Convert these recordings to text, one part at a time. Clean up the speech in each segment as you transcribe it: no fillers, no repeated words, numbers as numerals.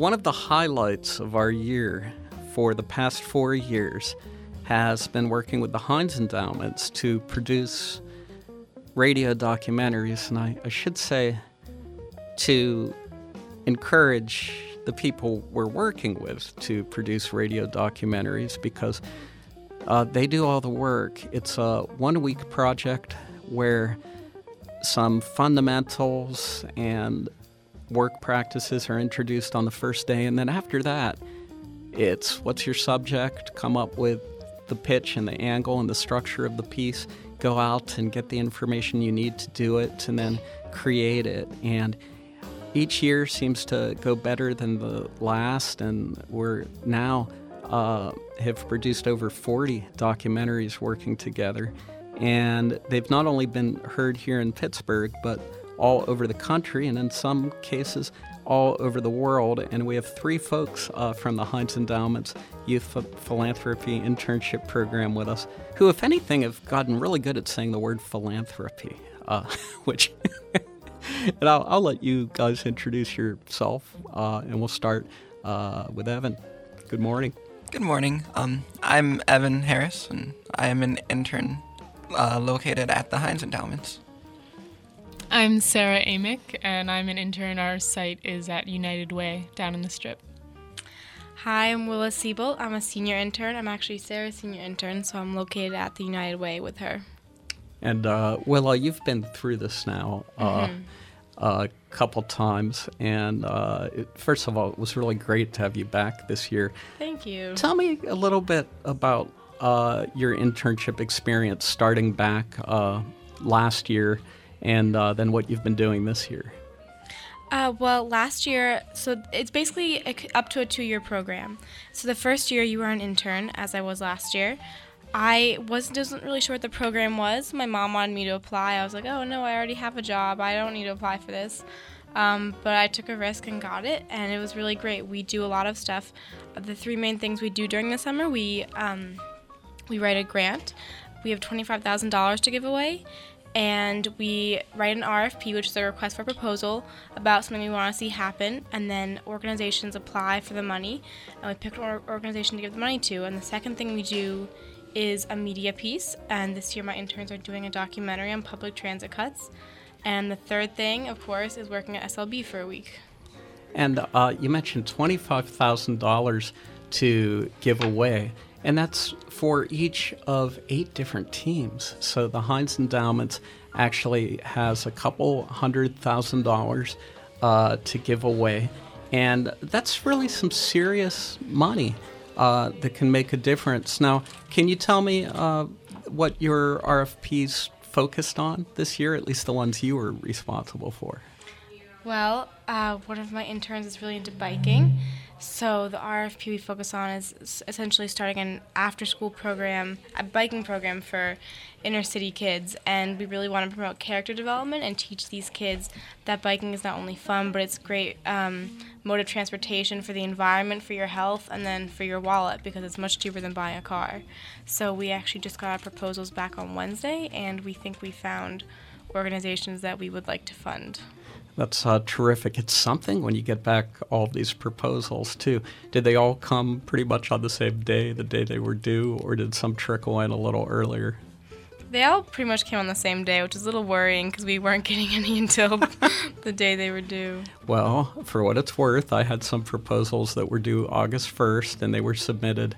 One of the highlights of our year for the past 4 years has been working with the Heinz Endowments to produce radio documentaries, and I should say to encourage the people we're working with to produce radio documentaries because they do all the work. It's a 1-week project where some fundamentals and work practices are introduced on the first day, and then after that, it's what's your subject, come up with the pitch and the angle and the structure of the piece, go out and get the information you need to do it, and then create it. And each year seems to go better than the last, and we're now have produced over 40 documentaries working together. And they've not only been heard here in Pittsburgh, but all over the country, and in some cases, all over the world. And we have 3 folks from the Heinz Endowment's Youth Philanthropy Internship Program with us, who, if anything, have gotten really good at saying the word philanthropy, which... And I'll let you guys introduce yourself, and we'll start with Evan. Good morning. Good morning. I'm Evan Harris, and I am an intern located at the Heinz Endowments. I'm Sarah Amick, and I'm an intern. Our site is at United Way down in the Strip. Hi, I'm Willa Siebel. I'm a senior intern. I'm actually Sarah's senior intern, so I'm located at the United Way with her. And Willa, you've been through this now a couple times, and first of all, it was really great to have you back this year. Thank you. Tell me a little bit about your internship experience starting back last year, and then what you've been doing this year. Well, last year, so it's basically up to a 2-year program. So the first year you were an intern, as I was last year. I wasn't really sure what the program was. My mom wanted me to apply. I was like, oh no, I already have a job. I don't need to apply for this. But I took a risk and got it, and it was really great. We do a lot of stuff. The 3 main things we do during the summer, we write a grant. We have $25,000 to give away, and we write an RFP, which is a request for proposal, about something we want to see happen, and then organizations apply for the money, and we pick an organization to give the money to. And the second thing we do is a media piece, and this year my interns are doing a documentary on public transit cuts. And the third thing, of course, is working at SLB for a week. And you mentioned $25,000 to give away, and that's for each of 8 different teams. So the Heinz Endowments actually has a couple $100,000 to give away, and that's really some serious money that can make a difference. Now, can you tell me what your RFPs focused on this year, at least the ones you were responsible for? Well, one of my interns is really into biking, so the RFP we focus on is essentially starting an after-school program, a biking program for inner-city kids, and we really want to promote character development and teach these kids that biking is not only fun, but it's great mode of transportation for the environment, for your health, and then for your wallet, because it's much cheaper than buying a car. So we actually just got our proposals back on Wednesday, and we think we found organizations that we would like to fund. That's terrific. It's something when you get back all these proposals, too. Did they all come pretty much on the same day, the day they were due, or did some trickle in a little earlier? They all pretty much came on the same day, which is a little worrying because we weren't getting any until the day they were due. Well, for what it's worth, I had some proposals that were due August 1st, and they were submitted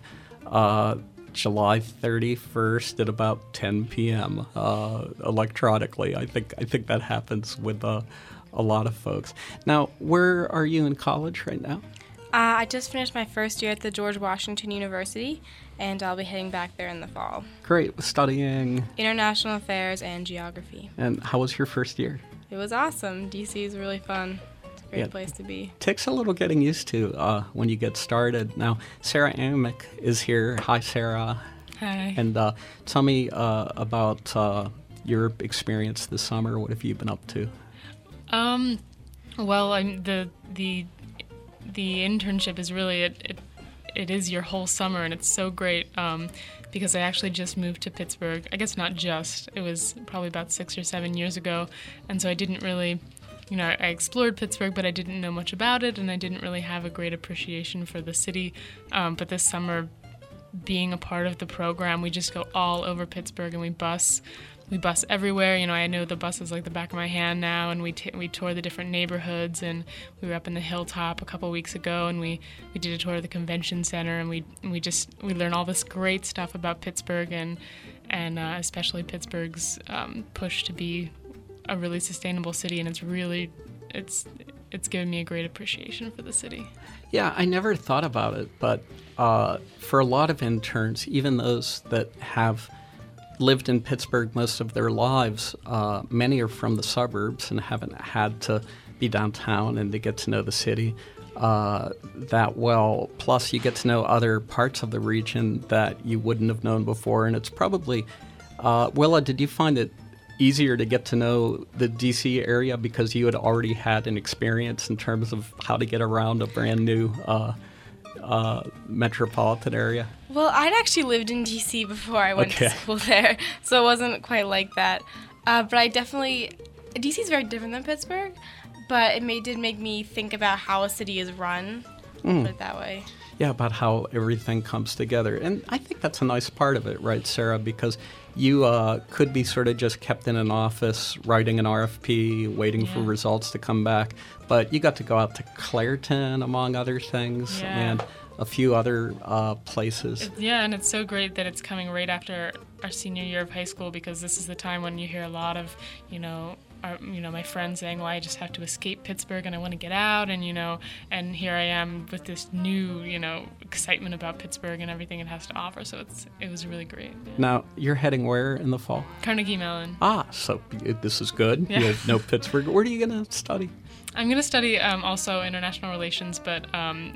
July 31st at about 10 p.m. Electronically. I think that happens with a lot of folks. Now, where are you in college right now? I just finished my first year at the George Washington University, and I'll be heading back there in the fall. Great. Studying? International Affairs and Geography. And how was your first year? It was awesome. DC is really fun. It's a great place to be. Takes a little getting used to when you get started. Now, Sarah Amick is here. Hi, Sarah. Hi. And tell me about your experience this summer. What have you been up to? Well, the internship is really it is your whole summer, and it's so great because I actually just moved to Pittsburgh. I guess not just. It was probably about 6 or 7 years ago, and so I didn't really I explored Pittsburgh, but I didn't know much about it, and I didn't really have a great appreciation for the city. But this summer, being a part of the program, we just go all over Pittsburgh, and we bus everywhere. I know the buses like the back of my hand now, and we tour the different neighborhoods, and we were up in the Hilltop a couple weeks ago, and we did a tour of the convention center, and we learn all this great stuff about Pittsburgh, and especially Pittsburgh's push to be a really sustainable city, and it's given me a great appreciation for the city. Yeah, I never thought about it, but for a lot of interns, even those that have lived in Pittsburgh most of their lives, many are from the suburbs and haven't had to be downtown and to get to know the city that well. Plus, you get to know other parts of the region that you wouldn't have known before, and it's probably... Willa, did you find it easier to get to know the D.C. area because you had already had an experience in terms of how to get around a brand new metropolitan area? Well, I'd actually lived in D.C. before I went to school there, so it wasn't quite like that. But I definitely... D.C. is very different than Pittsburgh, but it did make me think about how a city is run, put it that way. Yeah, about how everything comes together. And I think that's a nice part of it, right, Sarah? Because you could be sort of just kept in an office writing an RFP, waiting for results to come back. But you got to go out to Clairton, among other things, and a few other places. And it's so great that it's coming right after our senior year of high school, because this is the time when you hear a lot of, my friends saying, well, I just have to escape Pittsburgh and I want to get out, and here I am with this new, excitement about Pittsburgh and everything it has to offer. So it was really great. Yeah. Now, you're heading where in the fall? Carnegie Mellon. So this is good. Yeah. You know Pittsburgh. Where are you going to study? I'm going to study also international relations, but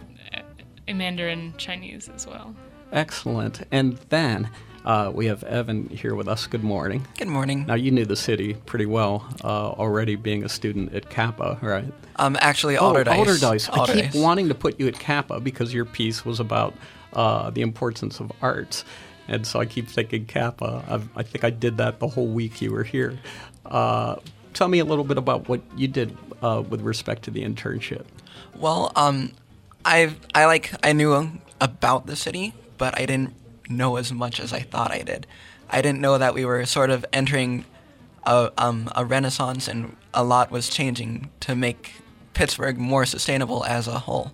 in Mandarin Chinese as well. Excellent. And then we have Evan here with us. Good morning. Good morning. Now, you knew the city pretty well already being a student at Kappa, right? Actually, Alderdice. Alderdice. I keep wanting to put you at Kappa because your piece was about the importance of arts. And so I keep thinking Kappa. I think I did that the whole week you were here. Tell me a little bit about what you did with respect to the internship. Well, I knew about the city, but I didn't know as much as I thought I did. I didn't know that we were sort of entering a renaissance, and a lot was changing to make Pittsburgh more sustainable as a whole.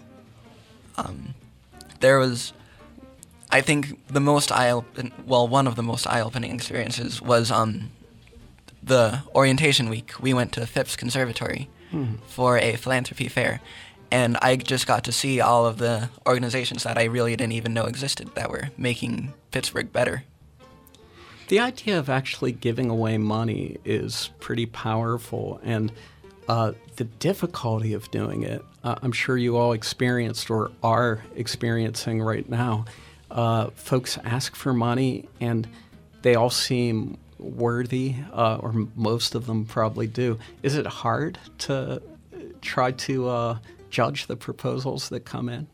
There was, I think, one of the most eye-opening experiences was the orientation week. We went to Phipps Conservatory for a philanthropy fair, and I just got to see all of the organizations that I really didn't even know existed that were making Pittsburgh better. The idea of actually giving away money is pretty powerful, and the difficulty of doing it, I'm sure you all experienced or are experiencing right now. Folks ask for money, and they all seem worthy, or most of them probably do. Is it hard to try to judge the proposals that come in?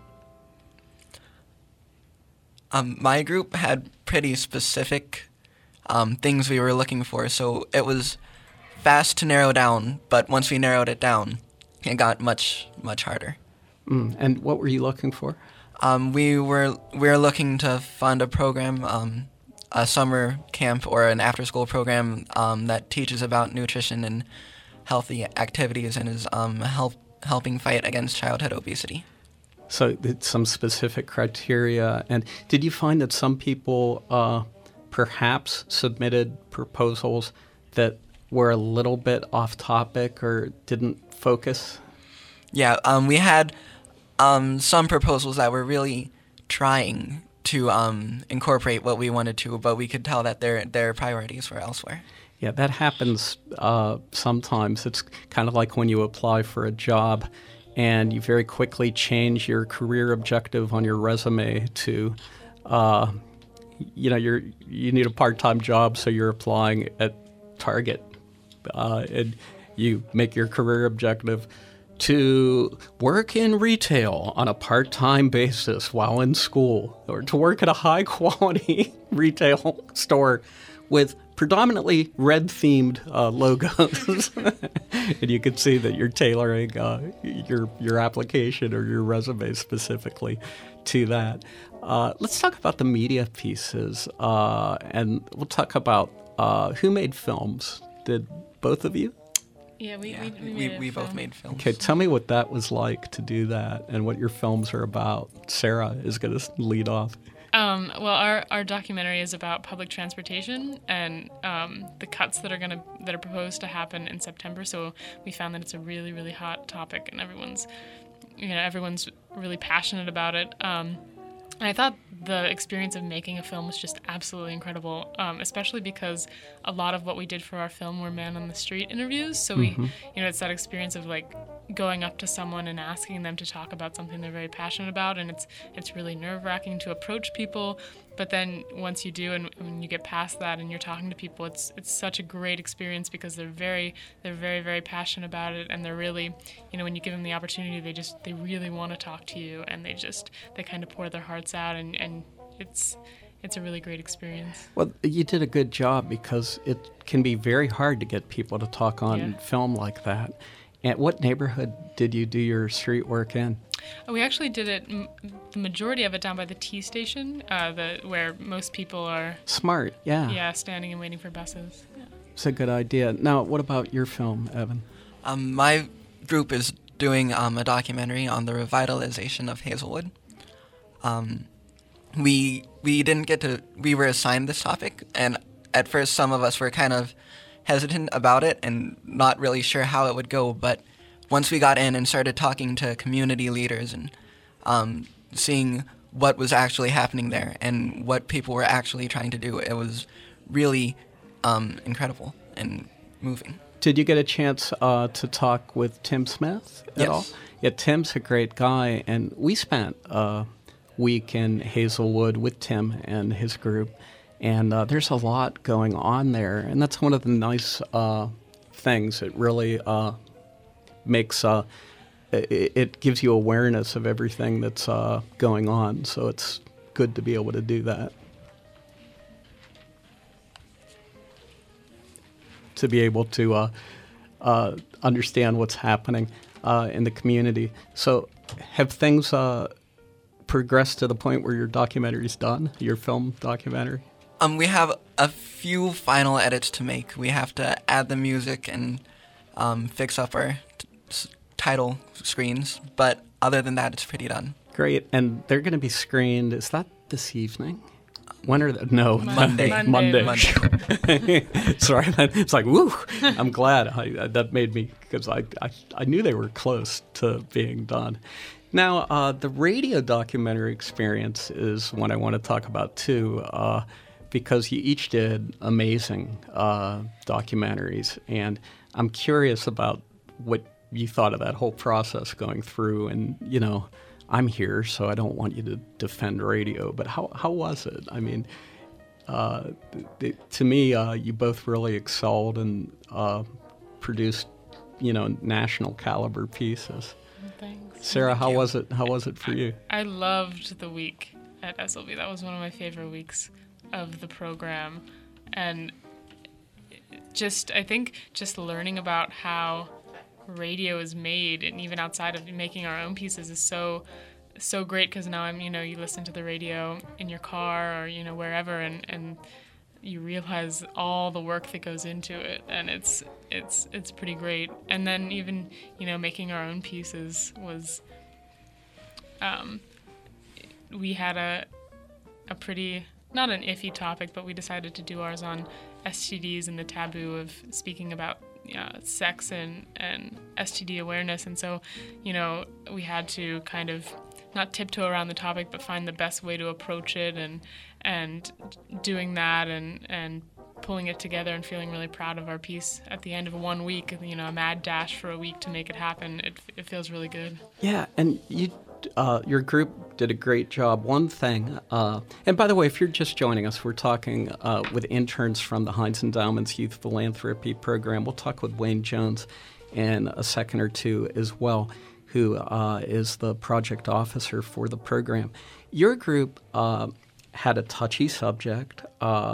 My group had pretty specific things we were looking for, so it was fast to narrow down, but once we narrowed it down, it got much, much harder. And what were you looking for? We were looking to fund a program, a summer camp or an after-school program that teaches about nutrition and healthy activities and is helping fight against childhood obesity. So it's some specific criteria. And did you find that some people perhaps submitted proposals that were a little bit off topic or didn't focus? Yeah, we had some proposals that were really trying to incorporate what we wanted to, but we could tell that their priorities were elsewhere. Yeah, that happens sometimes. It's kind of like when you apply for a job and you very quickly change your career objective on your resume to, you need a part-time job, so you're applying at Target, and you make your career objective to work in retail on a part-time basis while in school, or to work at a high-quality retail store with predominantly red-themed logos. And you can see that you're tailoring your application or your resume specifically to that. Let's talk about the media pieces, and we'll talk about who made films. Did both of you? Yeah, we both made films. Okay, tell me what that was like to do that and what your films are about. Sarah is going to lead off. Well, our documentary is about public transportation and the cuts that are proposed to happen in September. So we found that it's a really, really hot topic, and everyone's really passionate about it. And I thought the experience of making a film was just absolutely incredible, especially because a lot of what we did for our film were man on the street interviews. So we, it's that experience of like going up to someone and asking them to talk about something they're very passionate about, and it's really nerve-wracking to approach people. But then once you do, and when you get past that and you're talking to people, it's such a great experience because they're very, very passionate about it, and they're really, when you give them the opportunity, they really want to talk to you, and they kind of pour their hearts out, and it's a really great experience. Well, you did a good job because it can be very hard to get people to talk on film like that. And what neighborhood did you do your street work in? We actually did it, the majority of it down by the T station, where most people are... Smart, yeah. Yeah, standing and waiting for buses. Yeah. It's a good idea. Now, what about your film, Evan? My group is doing a documentary on the revitalization of Hazelwood. We were assigned this topic, and at first some of us were kind of hesitant about it and not really sure how it would go, but once we got in and started talking to community leaders and seeing what was actually happening there and what people were actually trying to do, it was really incredible and moving. Did you get a chance to talk with Tim Smith at all? Yeah, Tim's a great guy, and we spent a week in Hazelwood with Tim and his group. And there's a lot going on there, and that's one of the nice things. It really makes it gives you awareness of everything that's going on. So it's good to be able to do that. To be able to understand what's happening in the community. So have things progressed to the point where your documentary's done, your film documentary? We have a few final edits to make. We have to add the music and fix up our title screens. But other than that, it's pretty done. Great. And they're going to be screened, is that this evening? When are they? No. Monday. Sorry. It's like, woo. I'm glad. That made me, because I knew they were close to being done. Now, the radio documentary experience is one I want to talk about, too. Because you each did amazing documentaries, and I'm curious about what you thought of that whole process going through. And I'm here, so I don't want you to defend radio, but how was it? I mean, to me, you both really excelled and produced, national caliber pieces. Thanks. Sarah, how was it? How was it for you? I loved the week at SLB. That was one of my favorite weeks of the program, and I think learning about how radio is made, and even outside of making our own pieces, is so great, because now you listen to the radio in your car or wherever, and you realize all the work that goes into it, and it's pretty great. And then even making our own pieces was we had a pretty, not an iffy topic, but we decided to do ours on STDs and the taboo of speaking about sex and STD awareness. And so, we had to kind of not tiptoe around the topic, but find the best way to approach it, and doing that and pulling it together and feeling really proud of our piece at the end of 1 week, a mad dash for a week to make it happen. It feels really good. Yeah, and your group did a great job. One thing, and by the way, if you're just joining us, we're talking with interns from the Heinz Endowment's Youth Philanthropy Program. We'll talk with Wayne Jones in a second or two as well, who is the project officer for the program. Your group had a touchy subject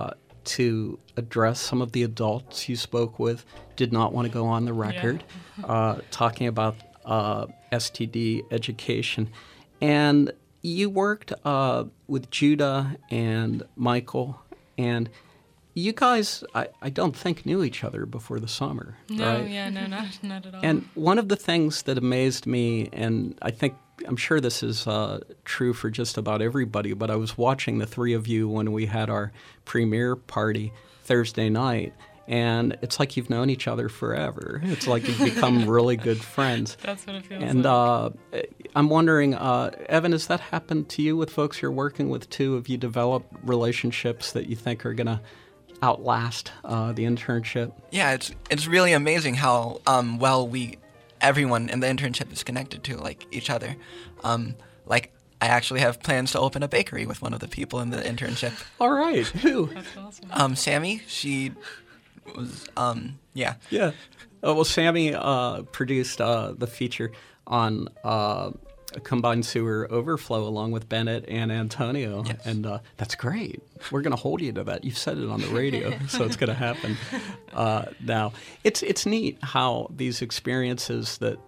to address some of the adults you spoke with, did not want to go on the record talking about STD education. And you worked with Judah and Michael, and you guys, I don't think, knew each other before the summer, right? No, not at all. And one of the things that amazed me, and I'm sure this is true for just about everybody, but I was watching the three of you when we had our premiere party Thursday night, and it's like you've known each other forever. It's like you've become really good friends. That's what it feels and, like. I'm wondering, Evan, has that happened to you with folks you're working with too? Have you developed relationships that you think are going to outlast the internship? Yeah, it's really amazing how well everyone in the internship is connected to each other. Like I actually have plans to open a bakery with one of the people in the internship. All right, who? That's awesome. Sammy. She was yeah. Yeah. Oh, well, Sammy produced the feature on combined sewer overflow along with Bennett and Antonio. Yes. And that's great. We're going to hold you to that. You've said it on the radio, so it's going to happen now. It's neat how these experiences that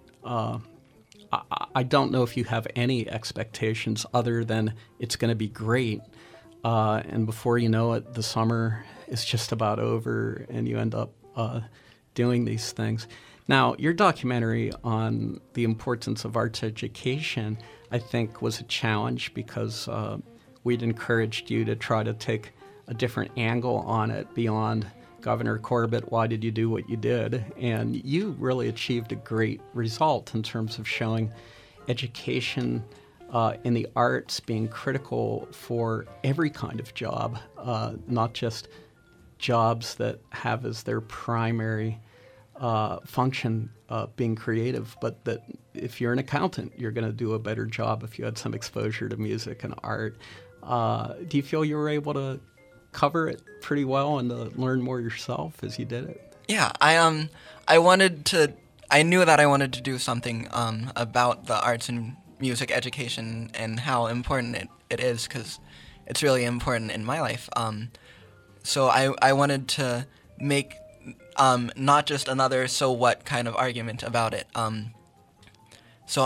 I don't know if you have any expectations other than it's going to be great. And before you know it, the summer is just about over and you end up doing these things. Now, your documentary on the importance of arts education, I think, was a challenge because we'd encouraged you to try to take a different angle on it beyond Governor Corbett, why did you do what you did? And you really achieved a great result in terms of showing education in the arts being critical for every kind of job, not just jobs that have as their primary function being creative, but that if you're an accountant, you're going to do a better job if you had some exposure to music and art. Do you feel you were able to cover it pretty well and to learn more yourself as you did it? Yeah, I knew that I wanted to do something about the arts and music education and how important it is, because it's really important in my life. So I wanted to make not just another so what kind of argument about it. So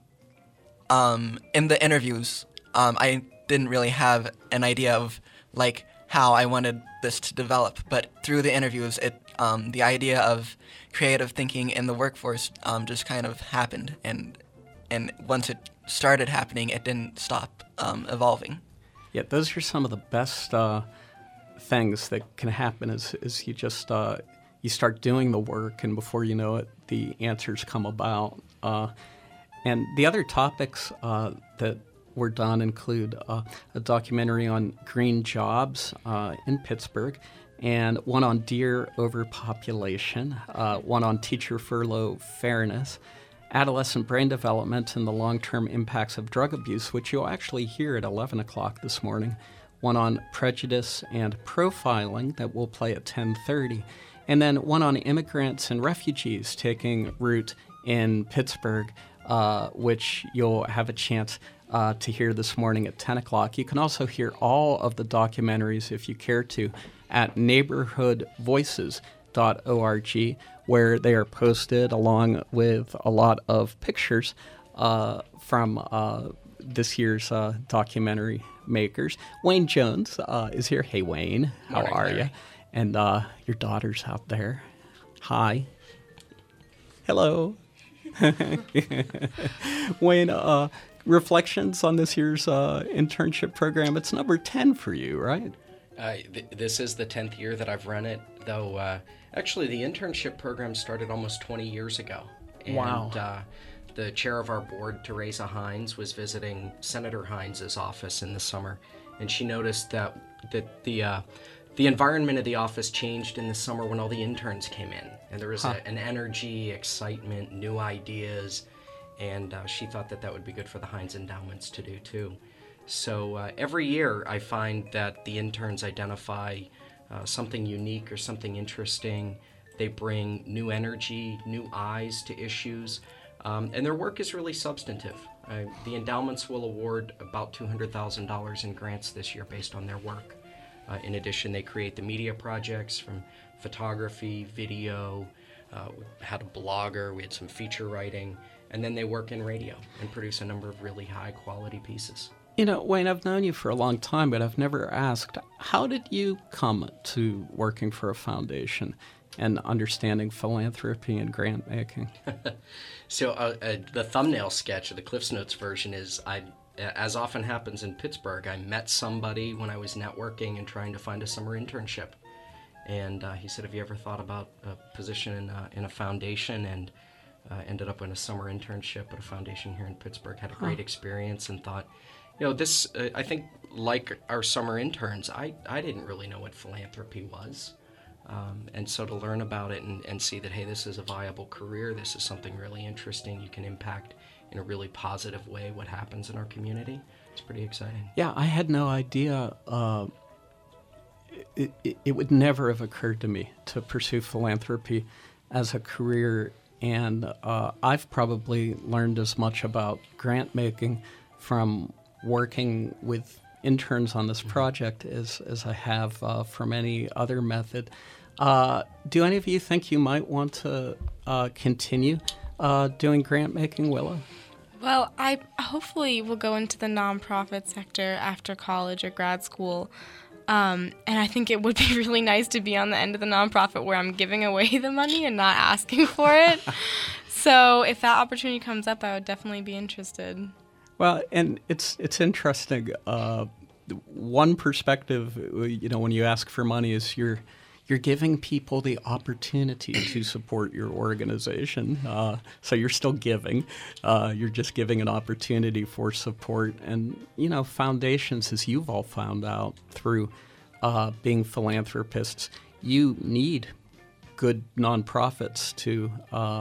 in the interviews, I didn't really have an idea of how I wanted this to develop, but through the interviews, the idea of creative thinking in the workforce just kind of happened, and once it started happening, it didn't stop evolving. Yeah, those are some of the best things that can happen is you just you start doing the work, and before you know it, the answers come about. And the other topics that were done include a documentary on green jobs in Pittsburgh, and one on deer overpopulation, one on teacher furlough fairness, adolescent brain development and the long-term impacts of drug abuse, which you'll actually hear at 11 o'clock this morning, one on prejudice and profiling that will play at 10:30, and then one on immigrants and refugees taking root in Pittsburgh, which you'll have a chance to hear this morning at 10 o'clock. You can also hear all of the documentaries, if you care to, at neighborhoodvoices.org, where they are posted along with a lot of pictures from this year's documentary makers. Wayne Jones is here. Hey, Wayne, how Morning, are you? And your daughter's out there. Hi. Hello. Wayne, reflections on this year's internship program. It's number 10 for you, right? This is the 10th year that I've run it, though actually the internship program started almost 20 years ago. And, wow. The chair of our board, Teresa Hines, was visiting Senator Hines' office in the summer, and she noticed that the environment of the office changed in the summer when all the interns came in, and there was an energy, excitement, new ideas, and she thought that would be good for the Hines Endowments to do too. So every year I find that the interns identify something unique or something interesting. They bring new energy, new eyes to issues, and their work is really substantive. The endowments will award about $200,000 in grants this year based on their work. In addition, they create the media projects from photography, video, we had a blogger, we had some feature writing, and then they work in radio and produce a number of really high-quality pieces. You know, Wayne, I've known you for a long time, but I've never asked, how did you come to working for a foundation and understanding philanthropy and grant making? So the thumbnail sketch of the Cliffs Notes version is, as often happens in Pittsburgh, I met somebody when I was networking and trying to find a summer internship. And he said, have you ever thought about a position in a foundation? And ended up in a summer internship at a foundation here in Pittsburgh. Had a great experience and thought, this, I think, like our summer interns, I didn't really know what philanthropy was. And so to learn about it and see that, hey, this is a viable career, this is something really interesting, you can impact in a really positive way what happens in our community, it's pretty exciting. Yeah, I had no idea. It would never have occurred to me to pursue philanthropy as a career, and I've probably learned as much about grant making from working with interns on this project as I have from any other method. Do any of you think you might want to continue doing grant making, Willa? Well, I hopefully will go into the nonprofit sector after college or grad school. And I think it would be really nice to be on the end of the nonprofit where I'm giving away the money and not asking for it. So if that opportunity comes up, I would definitely be interested. Well, and it's interesting. One perspective, when you ask for money, is you're giving people the opportunity to support your organization. So you're still giving. You're just giving an opportunity for support. And, foundations, as you've all found out through being philanthropists, you need good nonprofits to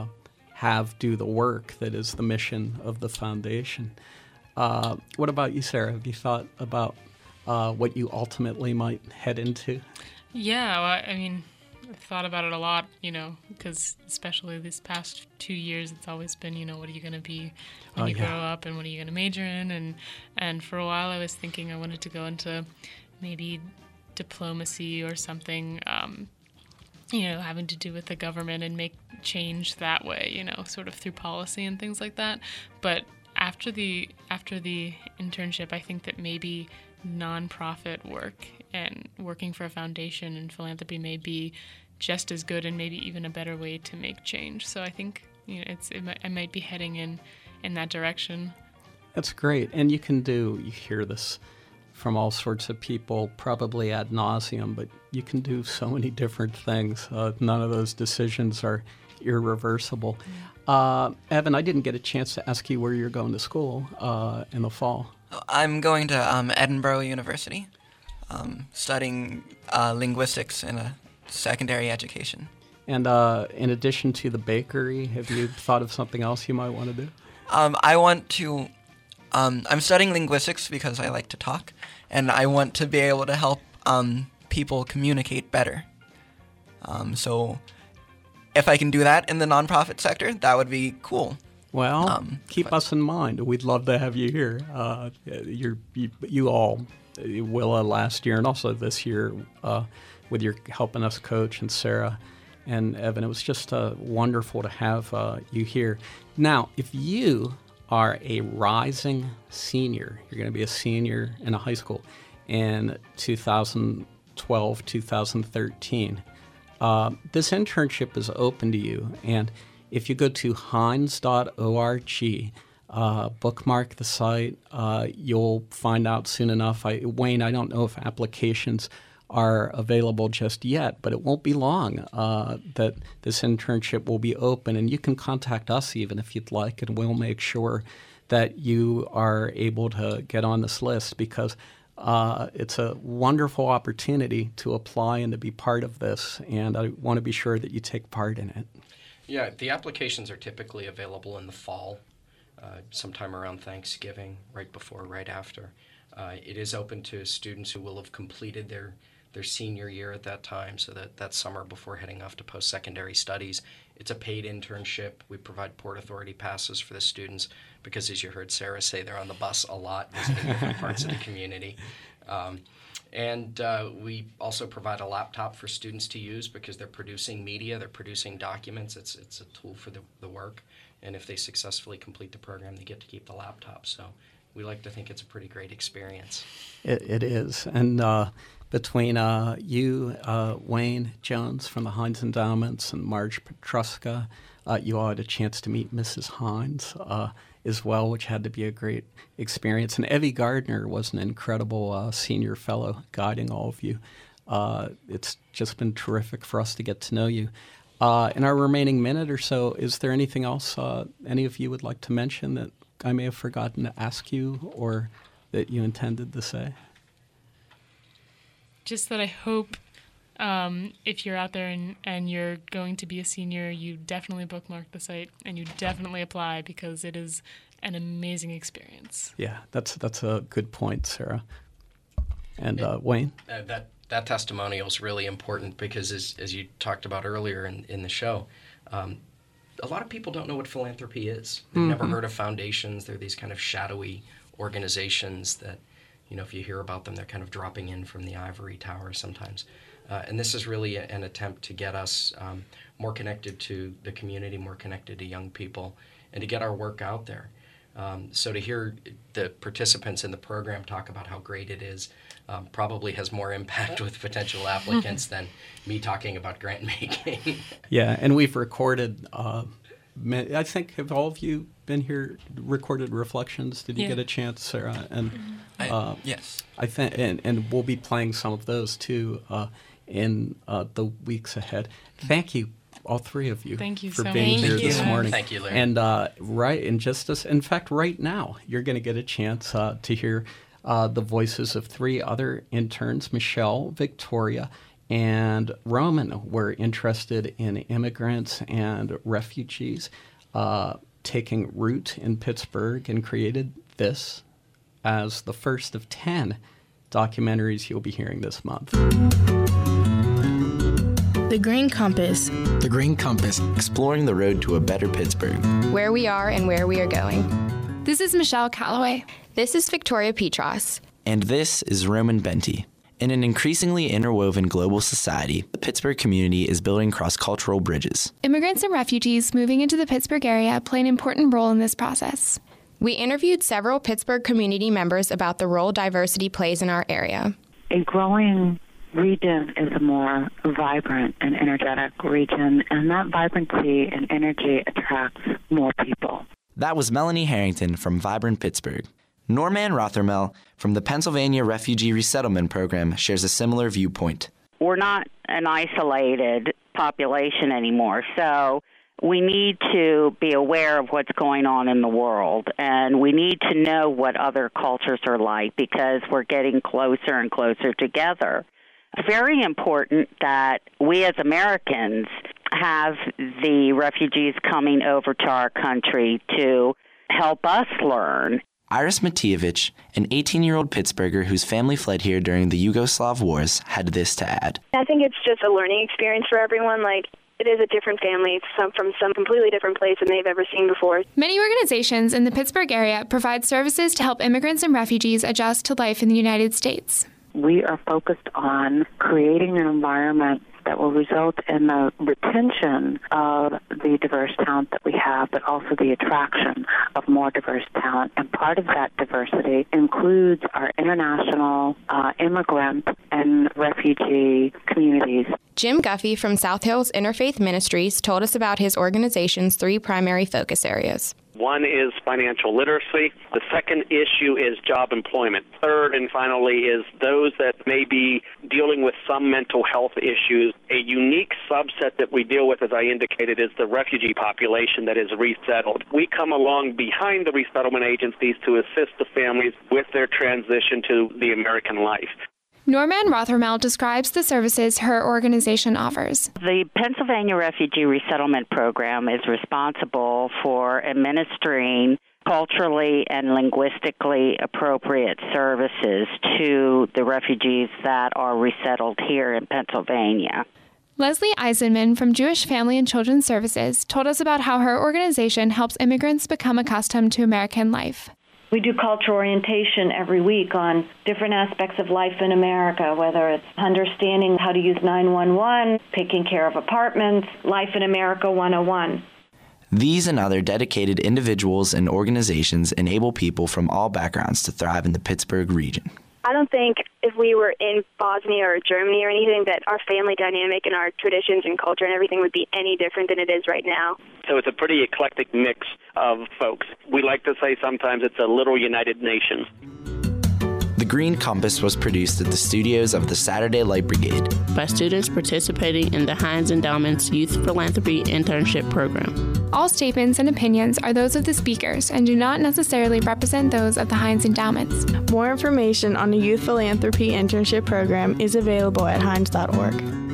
do the work that is the mission of the foundation. What about you, Sarah? Have you thought about what you ultimately might head into? Yeah, well, I've thought about it a lot, because especially this past 2 years, it's always been, what are you going to be when you grow up, and what are you going to major in? And for a while I was thinking I wanted to go into maybe diplomacy or something, having to do with the government and make change that way, sort of through policy and things like that. But after the internship, I think that maybe nonprofit work and working for a foundation and philanthropy may be just as good and maybe even a better way to make change. So I think I might be heading in that direction. That's great. And you hear this from all sorts of people, probably ad nauseum, but you can do so many different things. None of those decisions are irreversible. Evan, I didn't get a chance to ask you where you're going to school in the fall. I'm going to Edinburgh University, studying linguistics in a secondary education. And in addition to the bakery, have you thought of something else you might want to do? I want to, I'm studying linguistics because I like to talk, and I want to be able to help people communicate better. So if I can do that in the nonprofit sector, that would be cool. Well, keep us in mind. We'd love to have you here. You all, Willa, last year and also this year, with your helping us coach, and Sarah and Evan. It was just wonderful to have you here. Now, if you are a rising senior, you're going to be a senior in a high school in 2012, 2013, this internship is open to you. And if you go to hines.org, bookmark the site, you'll find out soon enough. Wayne, I don't know if applications are available just yet, but it won't be long that this internship will be open. And you can contact us even if you'd like, and we'll make sure that you are able to get on this list, because it's a wonderful opportunity to apply and to be part of this, and I want to be sure that you take part in it. Yeah, the applications are typically available in the fall, sometime around Thanksgiving, right before, right after. It is open to students who will have completed their senior year at that time, so that summer before heading off to post-secondary studies. It's a paid internship. We provide Port Authority passes for the students because, as you heard Sarah say, they're on the bus a lot, visiting different parts of the community. And we also provide a laptop for students to use because they're producing media, they're producing documents. It's a tool for the work. And if they successfully complete the program, they get to keep the laptop. So we like to think it's a pretty great experience. It is. And between you, Wayne Jones from the Heinz Endowments, and Marge Petruska, you all had a chance to meet Mrs. Heinz as well, which had to be a great experience. And Evie Gardner was an incredible senior fellow guiding all of you. It's just been terrific for us to get to know you. In our remaining minute or so, is there anything else any of you would like to mention that I may have forgotten to ask you or that you intended to say? Just that I hope if you're out there and you're going to be a senior, you definitely bookmark the site and you definitely apply because it is an amazing experience. Yeah, that's a good point, Sarah. And Wayne? That testimonial is really important because as you talked about earlier in the show, a lot of people don't know what philanthropy is. They've never heard of foundations. They're these kind of shadowy organizations that, if you hear about them, they're kind of dropping in from the ivory tower sometimes. And this is really an attempt to get us more connected to the community, more connected to young people, and to get our work out there. So to hear the participants in the program talk about how great it is probably has more impact with potential applicants than me talking about grant making. Yeah, and we've recorded, I think, have all of you been here, recorded reflections? Did you get a chance, Sarah? And yes. I think, and we'll be playing some of those too in the weeks ahead. Thank you, all three of you, Thank you for so being much. here this morning. Thank you, Larry. And in fact, right now, you're going to get a chance to hear the voices of three other interns, Michelle, Victoria, and Roman. Were interested in immigrants and refugees taking root in Pittsburgh and created this as the first of 10 documentaries you'll be hearing this month. The Green Compass. The Green Compass, exploring the road to a better Pittsburgh. Where we are and where we are going. This is Michelle Calloway. This is Victoria Petros. And this is Roman Benty. In an increasingly interwoven global society, the Pittsburgh community is building cross-cultural bridges. Immigrants and refugees moving into the Pittsburgh area play an important role in this process. We interviewed several Pittsburgh community members about the role diversity plays in our area. A growing region is a more vibrant and energetic region, and that vibrancy and energy attracts more people. That was Melanie Harrington from Vibrant Pittsburgh. Norman Rothermel from the Pennsylvania Refugee Resettlement Program shares a similar viewpoint. We're not an isolated population anymore, so we need to be aware of what's going on in the world, and we need to know what other cultures are like because we're getting closer and closer together. It's very important that we as Americans have the refugees coming over to our country to help us learn. Iris Matijevic, an 18-year-old Pittsburgher whose family fled here during the Yugoslav wars, had this to add. I think it's just a learning experience for everyone. It is a different family from some completely different place than they've ever seen before. Many organizations in the Pittsburgh area provide services to help immigrants and refugees adjust to life in the United States. We are focused on creating an environment that will result in the retention of the diverse talent that we have, but also the attraction of more diverse talent. And part of that diversity includes our international immigrant and refugee communities. Jim Guffey from South Hills Interfaith Ministries told us about his organization's 3 primary focus areas. One is financial literacy. The second issue is job employment. Third and finally is those that may be dealing with some mental health issues. A unique subset that we deal with, as I indicated, is the refugee population that is resettled. We come along behind the resettlement agencies to assist the families with their transition to the American life. Norman Rothermel describes the services her organization offers. The Pennsylvania Refugee Resettlement Program is responsible for administering culturally and linguistically appropriate services to the refugees that are resettled here in Pennsylvania. Leslie Eisenman from Jewish Family and Children's Services told us about how her organization helps immigrants become accustomed to American life. We do cultural orientation every week on different aspects of life in America, whether it's understanding how to use 911, taking care of apartments, Life in America 101. These and other dedicated individuals and organizations enable people from all backgrounds to thrive in the Pittsburgh region. I don't think if we were in Bosnia or Germany or anything that our family dynamic and our traditions and culture and everything would be any different than it is right now. So it's a pretty eclectic mix of folks. We like to say sometimes it's a little United Nations. The Green Compass was produced at the studios of the Saturday Light Brigade by students participating in the Heinz Endowment's Youth Philanthropy Internship Program. All statements and opinions are those of the speakers and do not necessarily represent those of the Heinz Endowments. More information on the Youth Philanthropy Internship Program is available at heinz.org.